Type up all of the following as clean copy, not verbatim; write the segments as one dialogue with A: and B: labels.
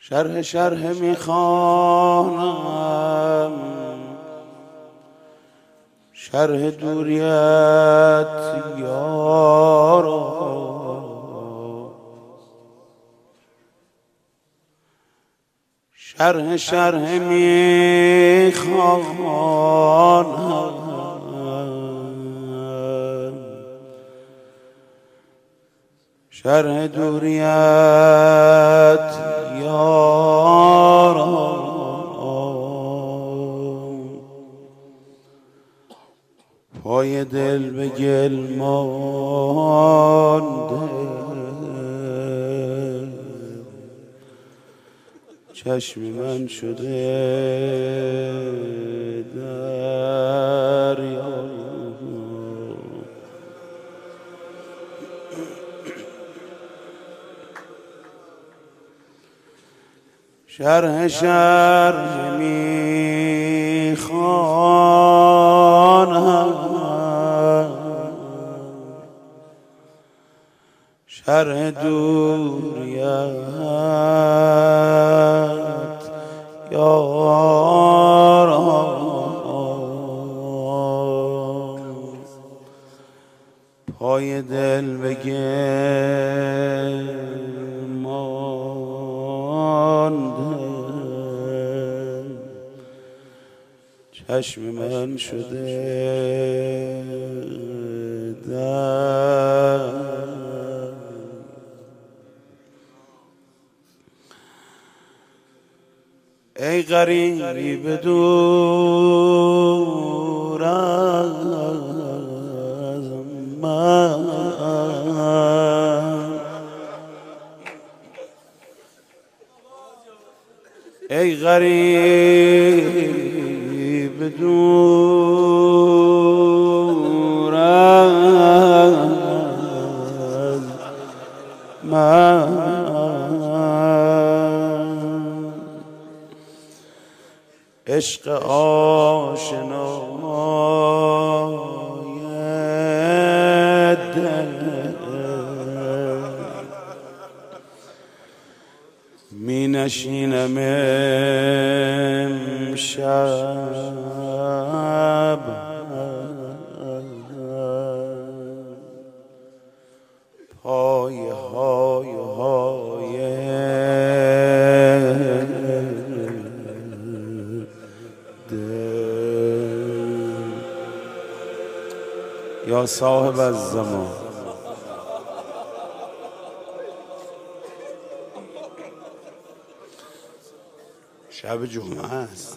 A: شرح میخوانم، شرح دوریت یارا، شرح میخوانم، شرح دوریت یارا. پای دل به گل مانده، چشم من شده دریا. شرح میخوانم، شرح دوریت یارا. پای دل به گل مانده، چشم من شده در. ای غریب دور از من، ای غریب دور از من، عشق آشنای دل می نشینم امشب، پای های یا صاحب الزمان. شب جمعه است،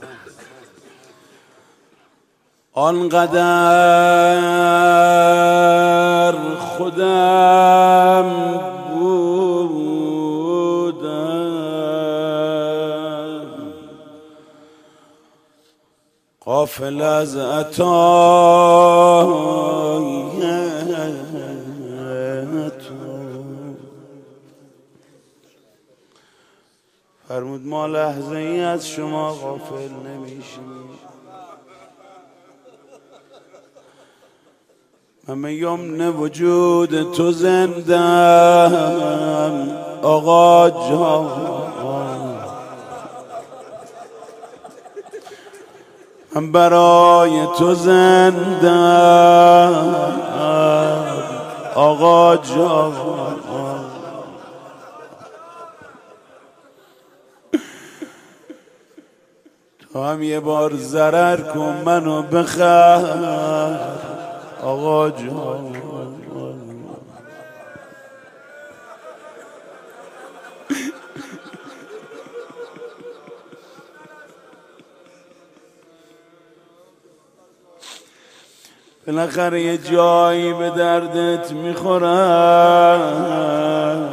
A: آنقدر خودم بودم غافل از عطای تو. فرمود ما لحظه ای از شما غافل نمیشیم. من یمن وجود تو زندم آقا جان، من برای تو زندم آقا جان. تو هم یه بار ضرر کن منو بخر آقا جان. بالاخره یه جایی به دردت میخورم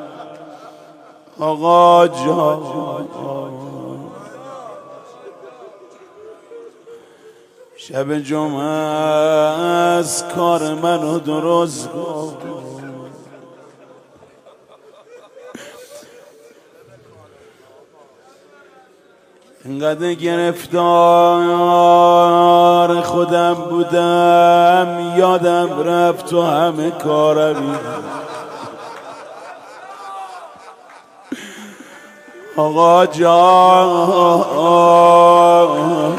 A: آقا جان. شب جمعه از کار منو درست کن، انقدر گرفتار خودم بودم یادم رفت تو همه کارمی. آقا جان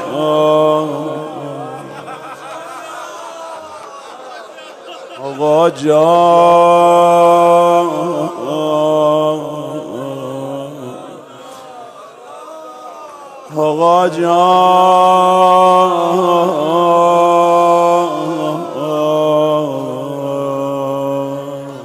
A: آقا جان آقا جان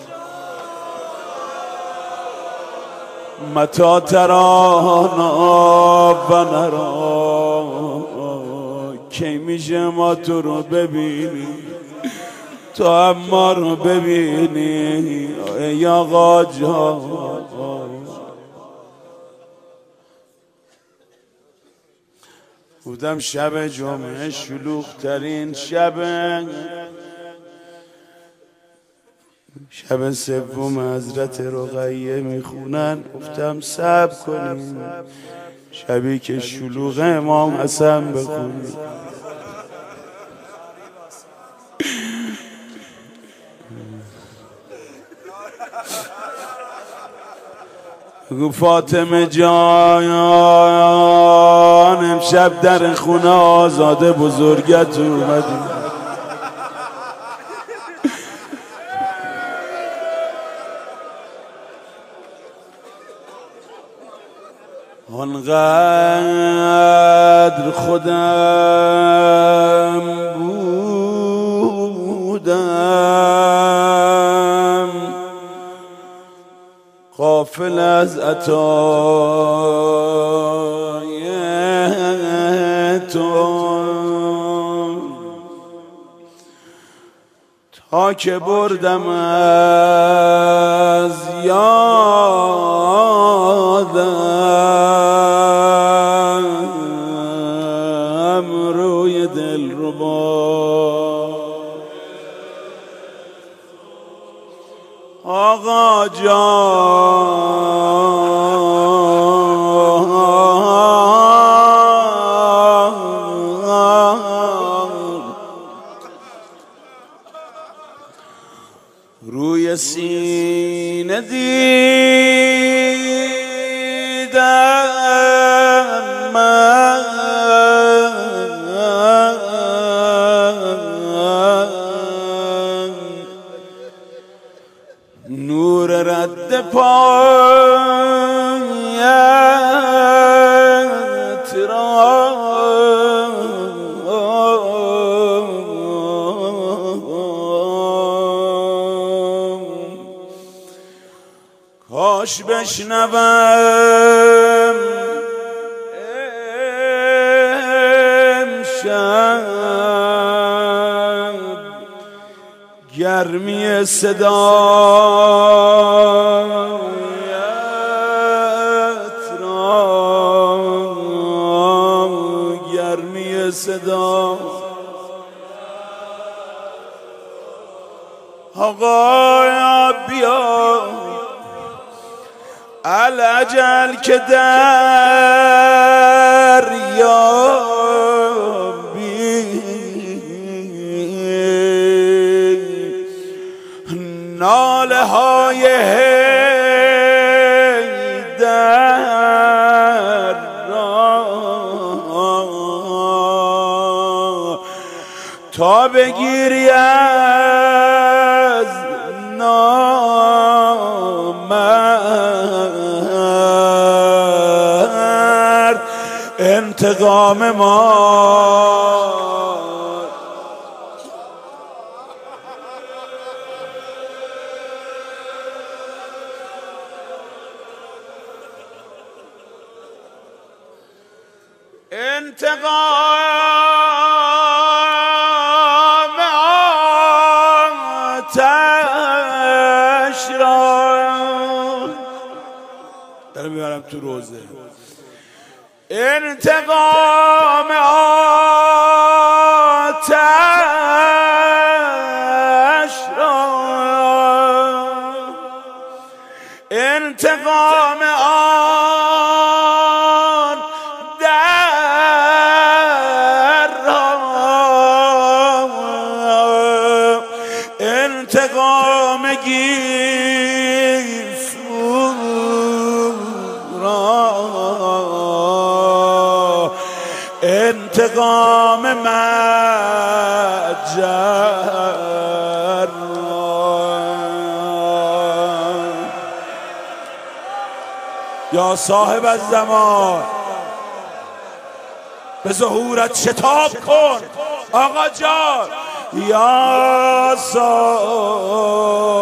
A: متى ترانا و نرا کی میشه ما تو رو ببینی تو هم ما رو ببینی ای آقا جان بودم شب جمعه شلوغ ترین شب سوم حضرت رقیه میخونن گفتم صبر کنیم شبی که شلوغ امام حسن بخونیم گو فاطمه جان امشب در خونه آزاده بزرگت اومدی آنقدر خودم بودم غافل از عطای تو تا که بردم از یادم روی دلربا آقا جان روی سینه دیدم من نور رد پایت را کاش بشنوم امشب گرمی صدایت را گرمی صدا آقا بیا العجل که دریابی ناله های حیدر را تا بگیری از نامرد انتقام ما انتقام آتش را دارم میبرم تو روزه انتقام آتش را انتقام آن در را انتقام گیسو را انتقام مجر یا صاحب الزمان به ظهورت شتاب کن آقا جان یا صاحب